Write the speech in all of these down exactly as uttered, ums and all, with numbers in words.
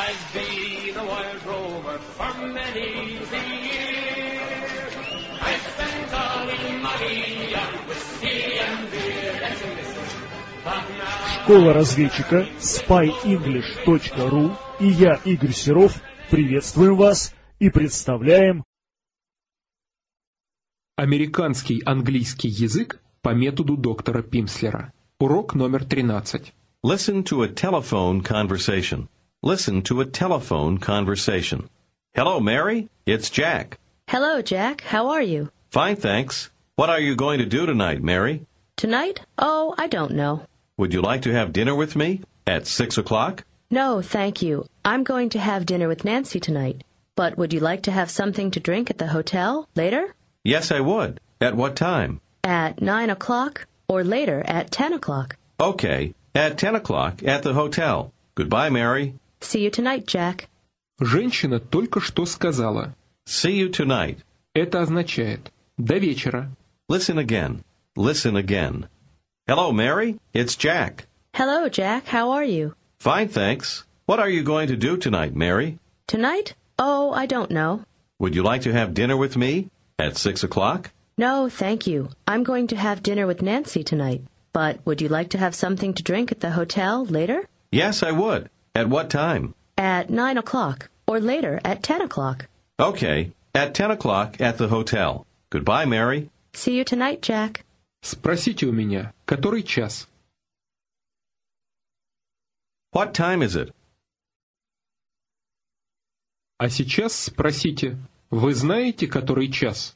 I've been a wild rover for many a year. I've spent all my money on whiskey and beer. Listen, listen. Школа разведчика спай инглиш точка ру и я, Игорь Серов, приветствуем вас и представляем Американский английский язык по методу доктора Пимслера. Урок номер тринадцать. Listen to a telephone conversation. Listen to a telephone conversation. Hello, Mary. It's Jack. Hello, Jack. How are you? Fine, thanks. What are you going to do tonight, Mary? Tonight? Oh, I don't know. Would you like to have dinner with me at six o'clock? No, thank you. I'm going to have dinner with Nancy tonight. But would you like to have something to drink at the hotel later? Yes, I would. At what time? At nine o'clock or later at ten o'clock. Okay, at ten o'clock at the hotel. Goodbye, Mary. See you tonight, Jack. Женщина только что сказала. See you tonight. Это означает «до вечера». Listen again. Listen again. Hello, Mary. It's Jack. Hello, Jack. How are you? Fine, thanks. What are you going to do tonight, Mary? Tonight? Oh, I don't know. Would you like to have dinner with me at six o'clock? No, thank you. I'm going to have dinner with Nancy tonight. But would you like to have something to drink at the hotel later? Yes, I would. At what time? At nine o'clock or later at ten o'clock. Okay, at ten o'clock at the hotel. Goodbye, Mary. See you tonight, Jack. Спросите у меня, который час? What time is it? А сейчас спросите, вы знаете, который час?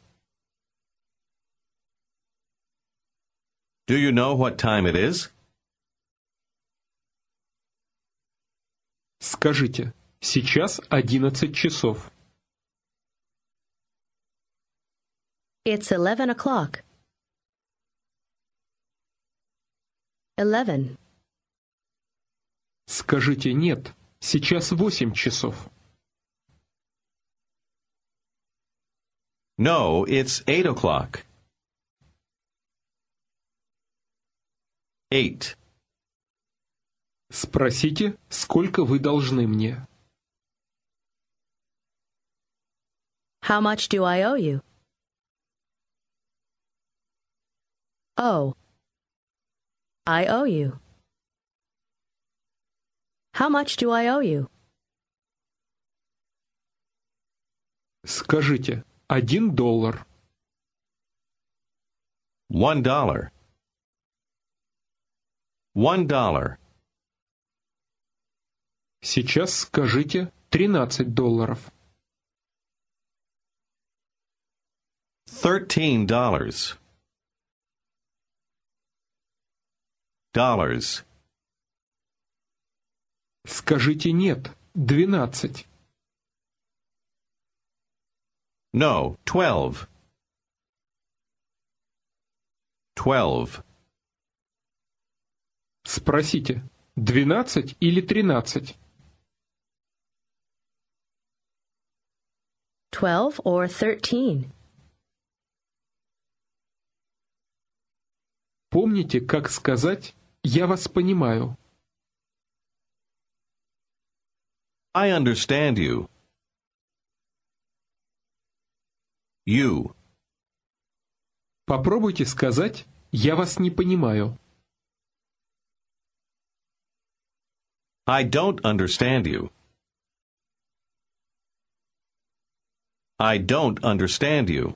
Do you know what time it is? Скажите, сейчас одиннадцать часов. It's eleven o'clock. Eleven. Скажите нет, сейчас восемь часов. No, it's eight o'clock. Eight. Спросите, сколько вы должны мне. How much do I owe you? Oh. I owe you. How much do I owe you? Скажите, один доллар. One dollar. One dollar. Сейчас скажите тринадцать долларов. Thirteen dollars. Dollars. Скажите нет, двенадцать. No, twelve. Twelve. Спросите, двенадцать или тринадцать? Twelve or thirteen? Помните, как сказать «я вас понимаю»? I understand you. You. Попробуйте сказать «я вас не понимаю». I don't understand you. I don't understand you.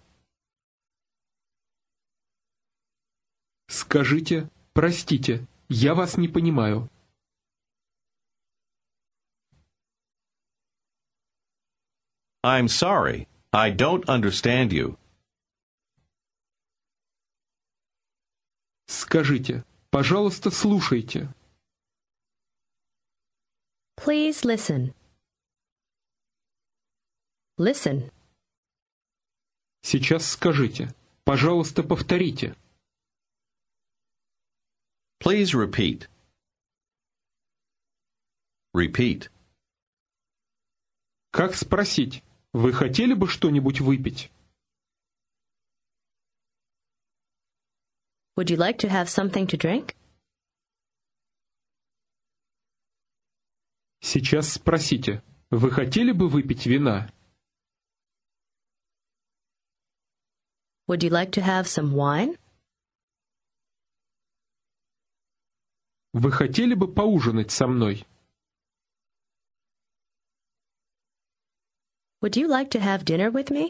Скажите «простите, я вас не понимаю». I'm sorry. I don't understand you. Скажите «пожалуйста, слушайте». Please listen. Listen. Сейчас скажите «пожалуйста, повторите». Please repeat. Repeat. Как спросить «вы хотели бы что-нибудь выпить»? Would you like to have something to drink? Сейчас спросите, вы хотели бы выпить вина? Would you like to have some wine? Вы хотели бы поужинать со мной? Would you like to have dinner with me?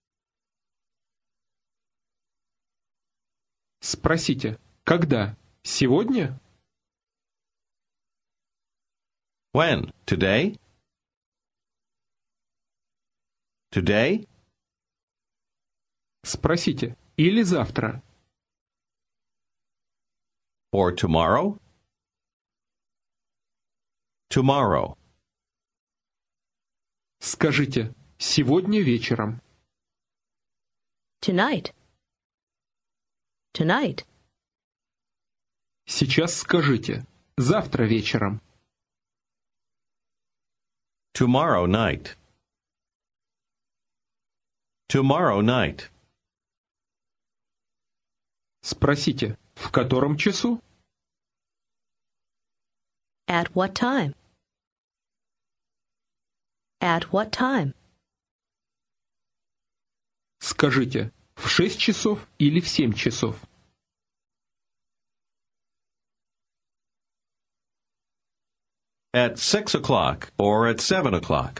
Спросите, когда? Сегодня? When? Today? Today? Спросите, или завтра? Or tomorrow? Tomorrow. Скажите, сегодня вечером. Tonight. Tonight. Сейчас скажите, завтра вечером. Tomorrow night. Tomorrow night. Спросите, в котором часу? At what time? At what time? Скажите, в шесть часов или в семь часов? At six o'clock or at seven o'clock.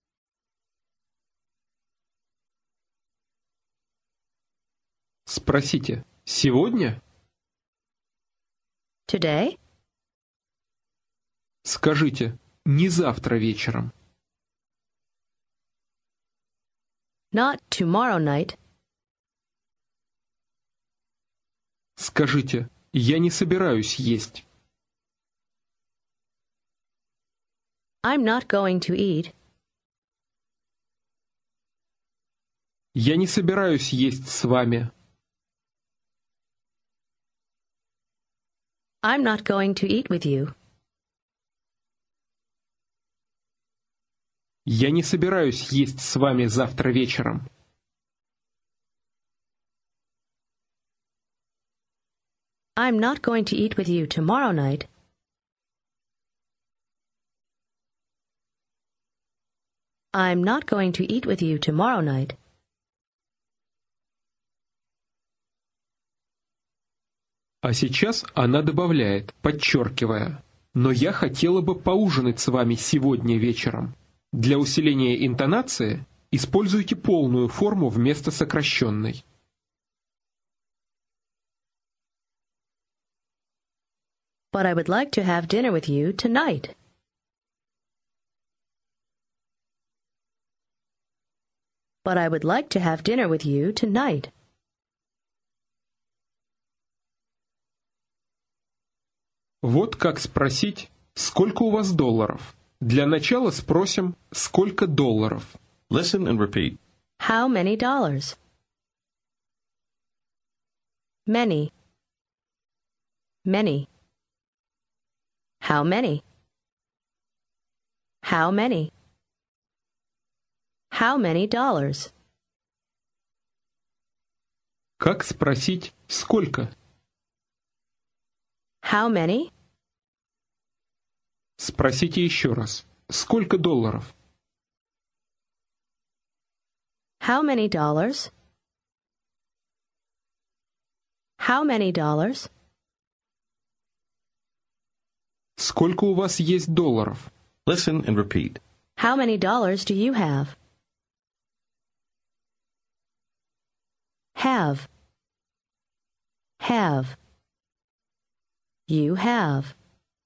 Спросите, сегодня? Today? Скажите, не завтра вечером. Not tomorrow night. Скажите, я не собираюсь есть. I'm not going to eat. Я не собираюсь есть с вами. I'm not going to eat with you. Я не собираюсь есть с вами завтра вечером. I'm not going to eat with you tomorrow night. I'm not going to eat with you tomorrow night. А сейчас она добавляет, подчеркивая, но я хотела бы поужинать с вами сегодня вечером. Для усиления интонации используйте полную форму вместо сокращенной. But I would like to have dinner with you tonight. But I would like to have dinner with you tonight. Вот как спросить, сколько у вас долларов? Для начала спросим, сколько долларов. Listen and repeat. How many dollars? Many. Many. How many? How many? How many dollars? Как спросить, сколько? How many? Спросите еще раз, сколько долларов? How many dollars? How many dollars? Сколько у вас есть долларов? Listen and repeat. How many dollars do you have? Have. Have. You have.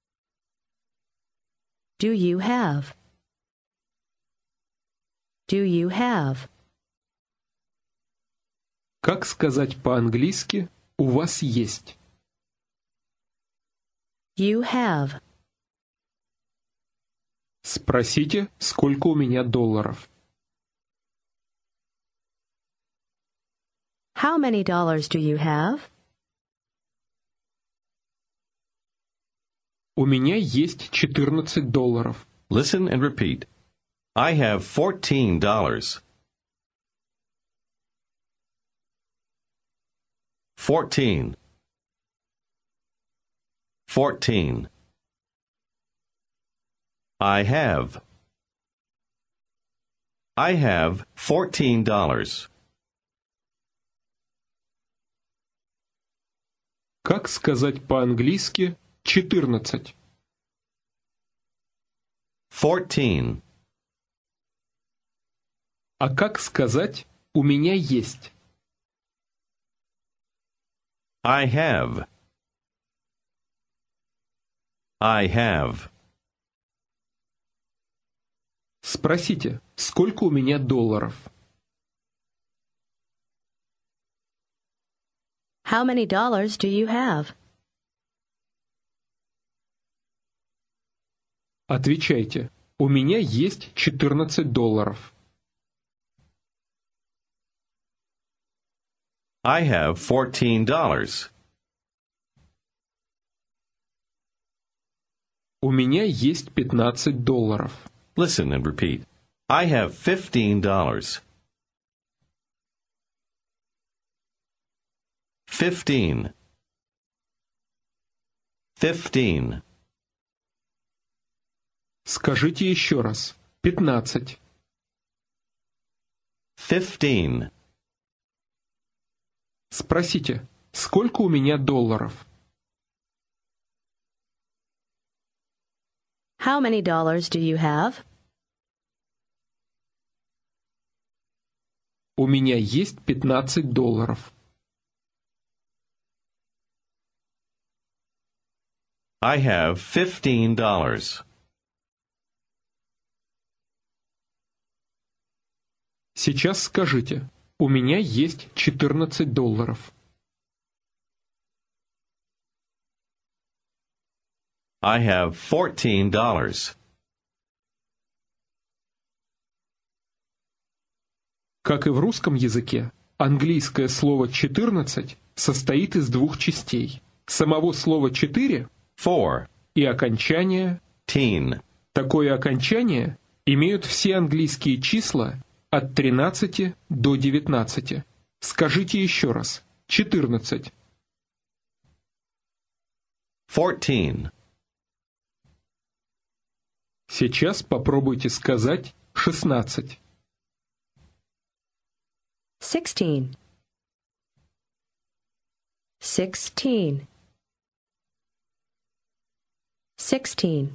Do you have? Do you have? Как сказать по-английски «у вас есть»? You have. Спросите, сколько у меня долларов. How many dollars do you have? У меня есть четырнадцать долларов. Listen and repeat. I have fourteen dollars. Fourteen. Fourteen. I have. I have fourteen dollars. Как сказать по-английски четырнадцать? Fourteen. А как сказать «у меня есть»? I have. I have. Спросите, сколько у меня долларов? How many dollars do you have? Отвечайте, у меня есть четырнадцать долларов. I have fourteen dollars. У меня есть пятнадцать долларов. Listen and repeat. I have fifteen dollars. Fifteen. Fifteen. Скажите еще раз. Пятнадцать. Fifteen. Спросите, сколько у меня долларов? How many dollars do you have? У меня есть пятнадцать долларов. I have fifteen dollars. Сейчас скажите, у меня есть четырнадцать долларов. I have fourteen dollars. Как и в русском языке, английское слово «четырнадцать» состоит из двух частей. Самого слова «четыре» Four. и окончания. Teen. Такое окончание имеют все английские числа от тринадцати до девятнадцати. Скажите еще раз. четырнадцать. Fourteen. Сейчас попробуйте сказать шестнадцать. Sixteen. Sixteen. Sixteen.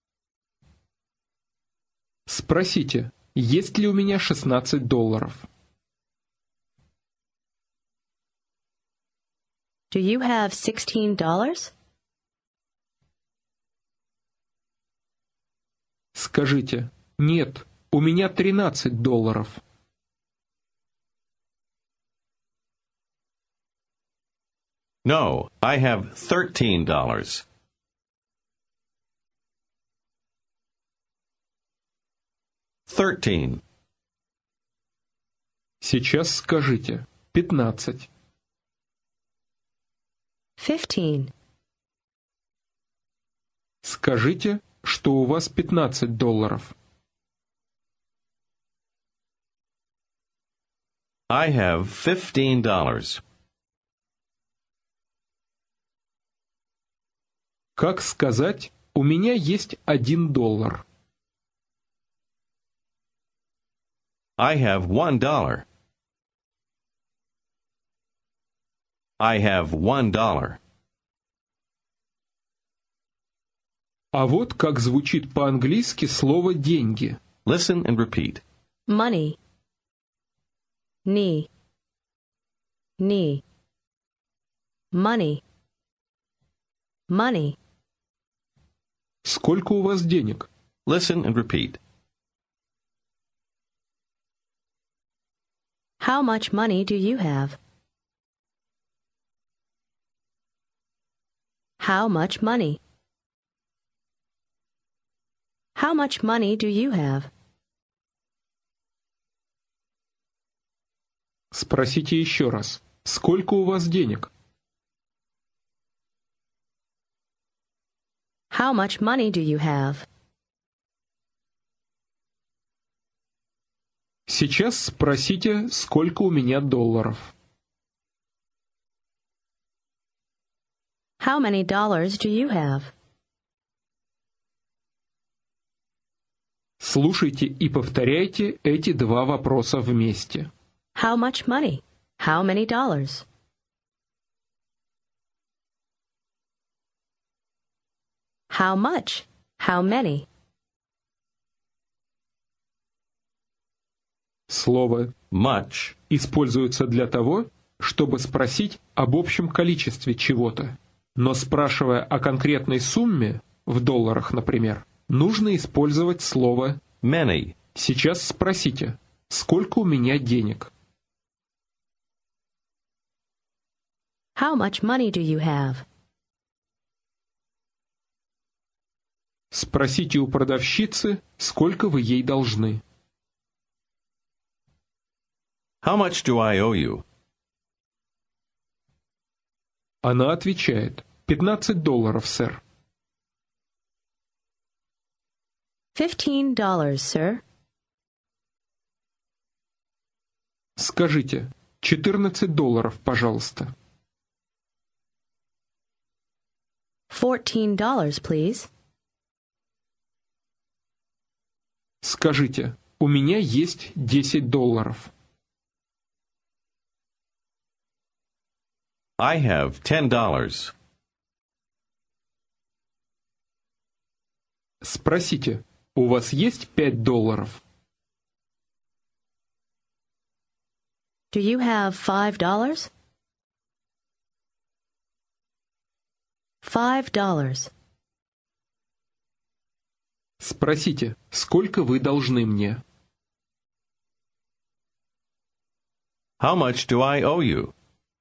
Спросите, есть ли у меня шестнадцать долларов? Do you have sixteen dollars? Скажите, нет, у меня тринадцать долларов. No, I have thirteen dollars. Thirteen. Сейчас скажите, пятнадцать. Fifteen. Скажите, что у вас пятнадцать долларов. I have fifteen dollars. Как сказать, у меня есть один доллар? I have one dollar. I have one dollar. А вот как звучит по-английски слово «деньги». Listen and repeat. Money. Knee. Knee. Money. Money. Сколько у вас денег? Listen and repeat. How much money do you have? How much money? How much money do you have? Спросите еще раз. Сколько у вас денег? How much money do you have? Сейчас спросите, сколько у меня долларов. How many dollars do you have? Слушайте и повторяйте эти два вопроса вместе. How much money? How many dollars? How much? How many? Слово Much используется для того, чтобы спросить об общем количестве чего-то. Но спрашивая о конкретной сумме, в долларах, например, нужно использовать слово many. «Сейчас спросите, сколько у меня денег?» How much money do you have? Спросите у продавщицы, сколько вы ей должны. How much do I owe you? Она отвечает: пятнадцать долларов, сэр. Fifteen dollars, sir. Скажите: четырнадцать долларов, пожалуйста. Fourteen dollars, please. Скажите: у меня есть десять долларов. I have ten dollars. Спросите: у вас есть пять долларов? Do you have five dollars? Five dollars. Спросите: сколько вы должны мне? How much do I owe you?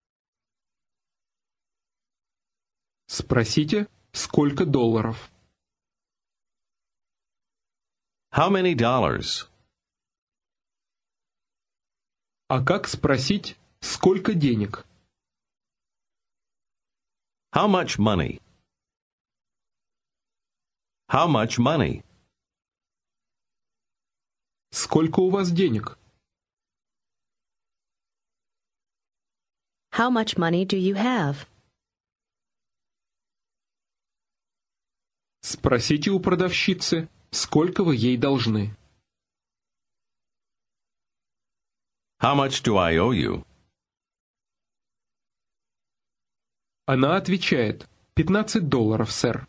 Спросите: сколько долларов? How many dollars? А как спросить, сколько денег? How much money? How much money? Сколько у вас денег? How much money do you have? Спросите у продавщицы, сколько вы ей должны. How much do I owe you? Она отвечает: пятнадцать долларов, сэр.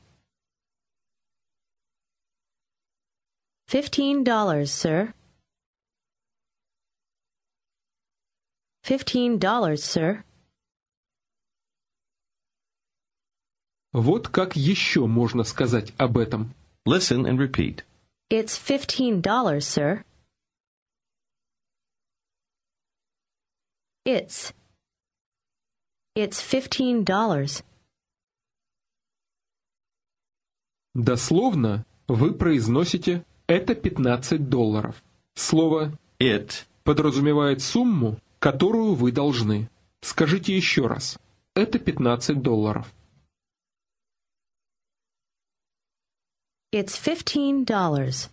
Fifteen dollars, sir. Fifteen dollars, sir. Вот как еще можно сказать об этом. Listen and repeat. It's fifteen dollars, sir. It's. It's fifteen dollars. Дословно вы произносите «это пятнадцать долларов». Слово It подразумевает сумму, которую вы должны. Скажите еще раз. Это пятнадцать долларов. It's fifteen dollars.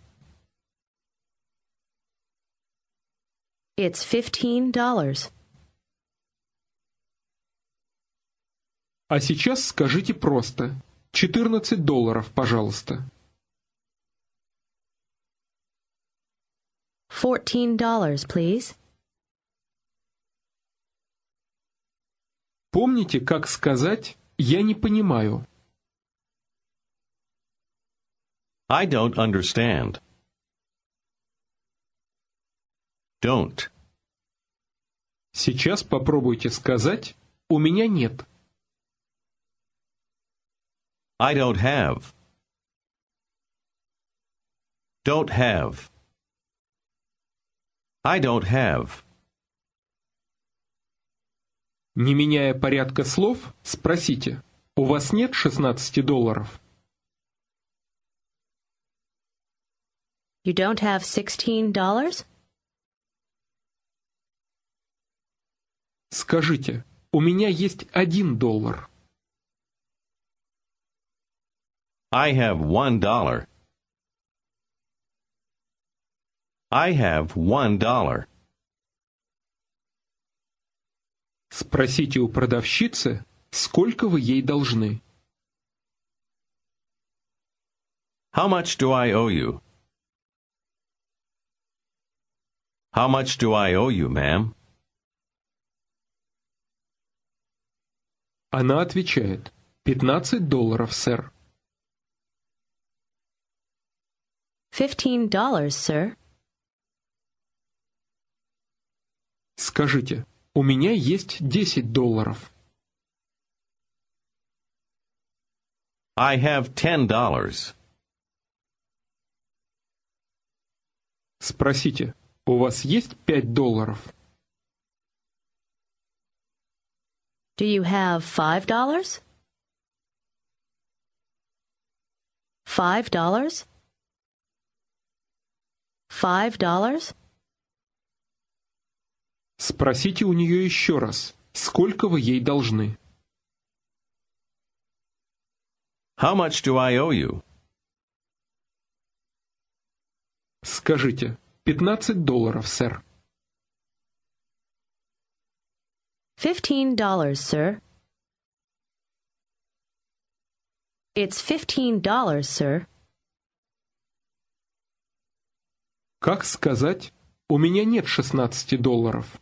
It's fifteen dollars. А сейчас скажите просто четырнадцать долларов, пожалуйста. Fourteen dollars, please. Помните, как сказать «я не понимаю»? I don't understand. Don't. Сейчас попробуйте сказать «у меня нет». I don't have. Don't have. I don't have. Не меняя порядка слов, спросите: у вас нет шестнадцати долларов? You don't have sixteen dollars? Скажите: у меня есть один доллар. I have one dollar. I have one dollar. Спросите у продавщицы, сколько вы ей должны. How much do I owe you? How much do I owe you, ma'am? Она отвечает: пятнадцать долларов, сэр. Fifteen dollars, sir. Скажите, у меня есть десять долларов. I have ten dollars. Спросите, у вас есть пять долларов? Do you have five dollars? Five dollars? Five dollars? Спросите у нее еще раз, сколько вы ей должны. How much do I owe you? Скажите, пятнадцать долларов, сэр. Fifteen dollars, sir. It's fifteen dollars, sir. Как сказать, у меня нет шестнадцати долларов?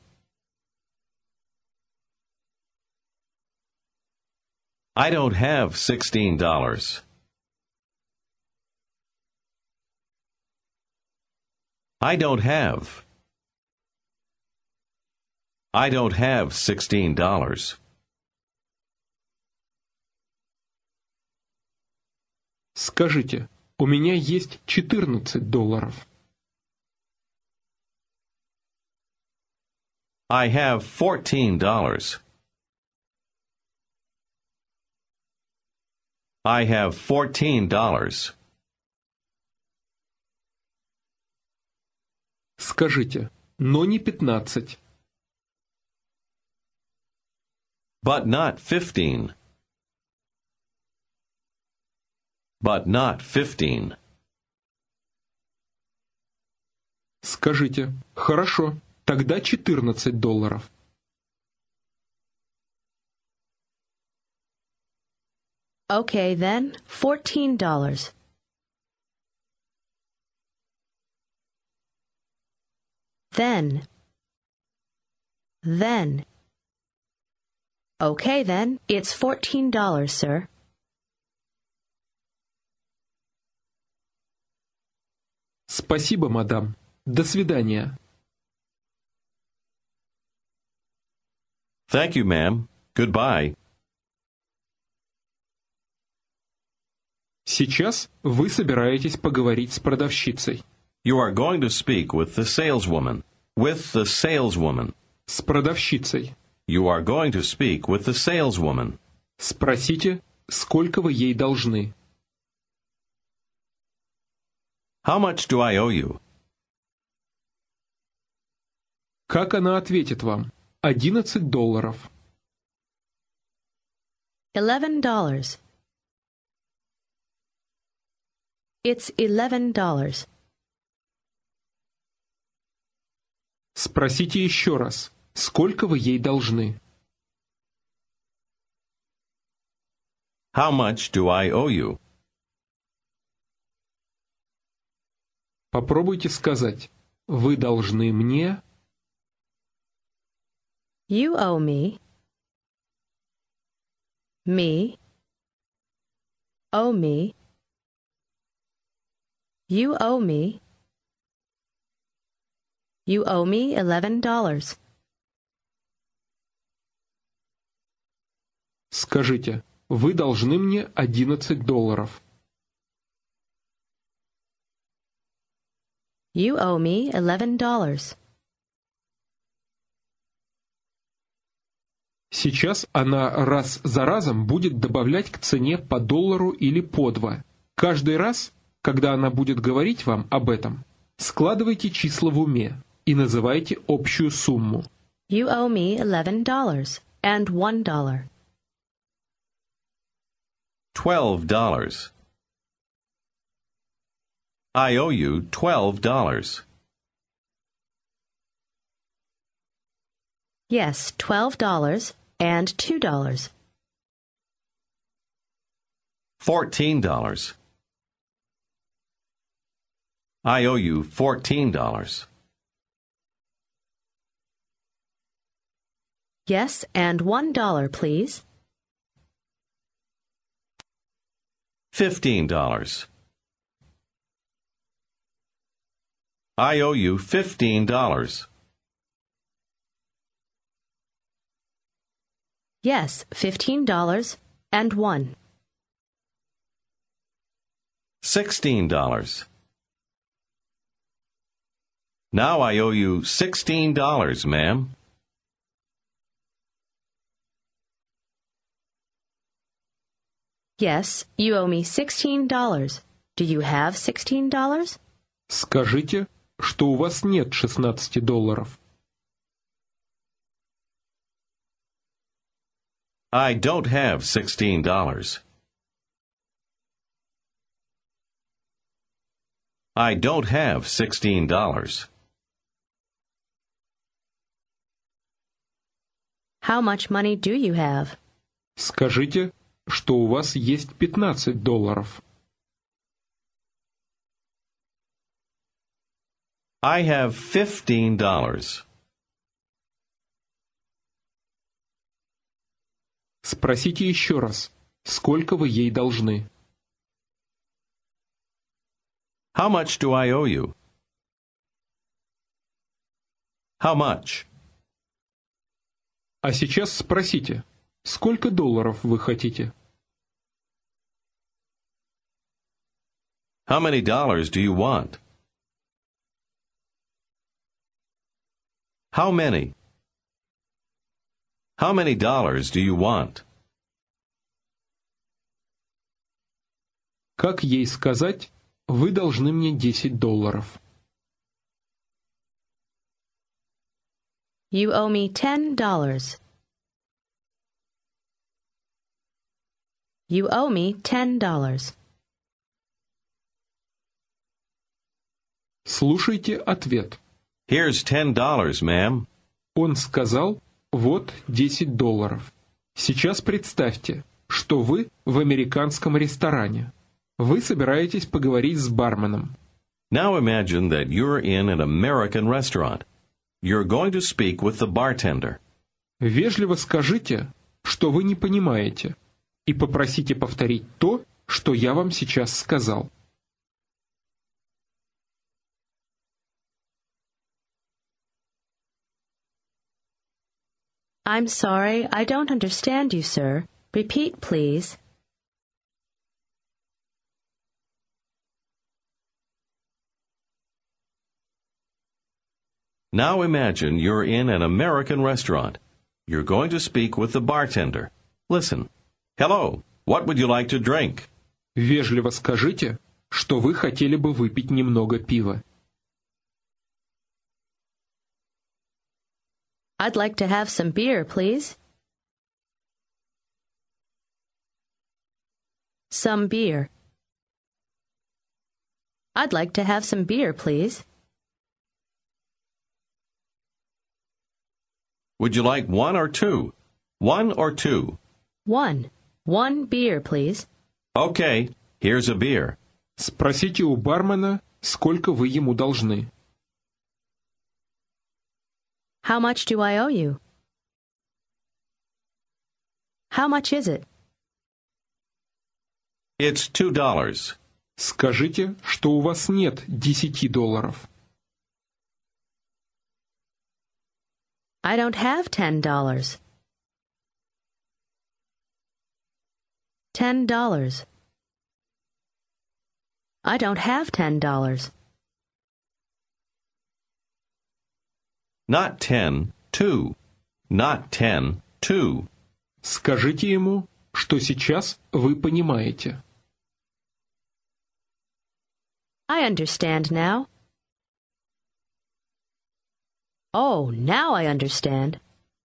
I don't have sixteen dollars. I don't have. I don't have sixteen dollars. Скажите, у меня есть четырнадцать долларов. I have fourteen dollars. I have fourteen dollars. Скажите, но не пятнадцать. But not fifteen. But not fifteen. Скажите, хорошо, тогда четырнадцать долларов. Okay, then, fourteen dollars. Then. Then. Okay, then, it's fourteen dollars, sir. Спасибо, мадам. До свидания. Thank you, ma'am. Goodbye. Сейчас вы собираетесь поговорить с продавщицей. You are going to speak with the saleswoman. With the saleswoman. С продавщицей. You are going to speak with the saleswoman. Спросите, сколько вы ей должны. How much do I owe you? Как она ответит вам? Одиннадцать долларов. Eleven dollars. It's eleven dollars. Спросите еще раз, сколько вы ей должны. How much do I owe you? Попробуйте сказать, вы должны мне. You owe me. Me. Owe me. You owe me. You owe me eleven dollars. Скажите, вы должны мне одиннадцать долларов. You owe me eleven dollars. Сейчас она раз за разом будет добавлять к цене по доллару или по два. Каждый раз, когда она будет говорить вам об этом, складывайте числа в уме и называйте общую сумму. You owe me eleven dollars and one dollar. Twelve dollars. I owe you twelve dollars. Yes, twelve dollars and two dollars. Fourteen dollars. I owe you fourteen dollars. Yes, and one dollar, please. Fifteen dollars. I owe you fifteen dollars. Yes, fifteen dollars and one. Sixteen dollars. Now I owe you sixteen dollars, ma'am. Yes, you owe me sixteen dollars. Do you have sixteen dollars? Скажите, что у вас нет шестнадцати долларов. I don't have sixteen dollars. I don't have sixteen dollars. How much money do you have? Скажите, что у вас есть пятнадцать долларов. I have fifteen dollars. Спросите еще раз, сколько вы ей должны. How much do I owe you? How much? А сейчас спросите, сколько долларов вы хотите? How many dollars do you want? How many? How many dollars do you want? Как ей сказать, вы должны мне десять долларов? You owe me ten dollars. You owe me ten dollars. Слушайте ответ. Here's ten dollars, ma'am. Он сказал, вот десять долларов. Сейчас представьте, что вы в американском ресторане. Вы собираетесь поговорить с барменом. Now imagine that you're in an American restaurant. You're going to speak with the bartender. Вежливо скажите, что вы не понимаете, и попросите повторить то, что я вам сейчас сказал. I'm sorry, I don't understand you, sir. Repeat, please. Now imagine you're in an American restaurant. You're going to speak with the bartender. Listen. Hello, what would you like to drink? Вежливо скажите, что вы хотели бы выпить немного пива. I'd like to have some beer, please. Some beer. I'd like to have some beer, please. Would you like one or two? One or two? One. One beer, please. Okay, here's a beer. Спросите у бармена, сколько вы ему должны. How much do I owe you? How much is it? It's two dollars. Скажите, что у вас нет десяти долларов. I don't have ten dollars. Ten dollars. I don't have ten dollars. Not ten, two. Not ten, two. Скажите ему, что сейчас вы понимаете. I understand now. Oh, now I understand.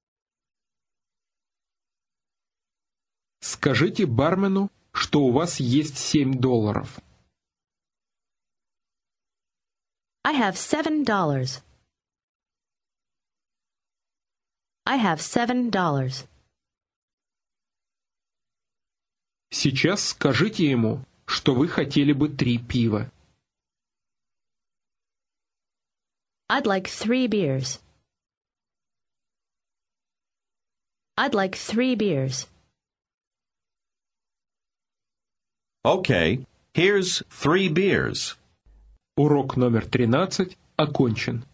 Скажите бармену, что у вас есть семь долларов. I have seven dollars. I have seven dollars. Сейчас скажите ему, что вы хотели бы три пива. I'd like three beers. I'd like three beers. Okay, here's three beers. Урок номер тринадцать окончен.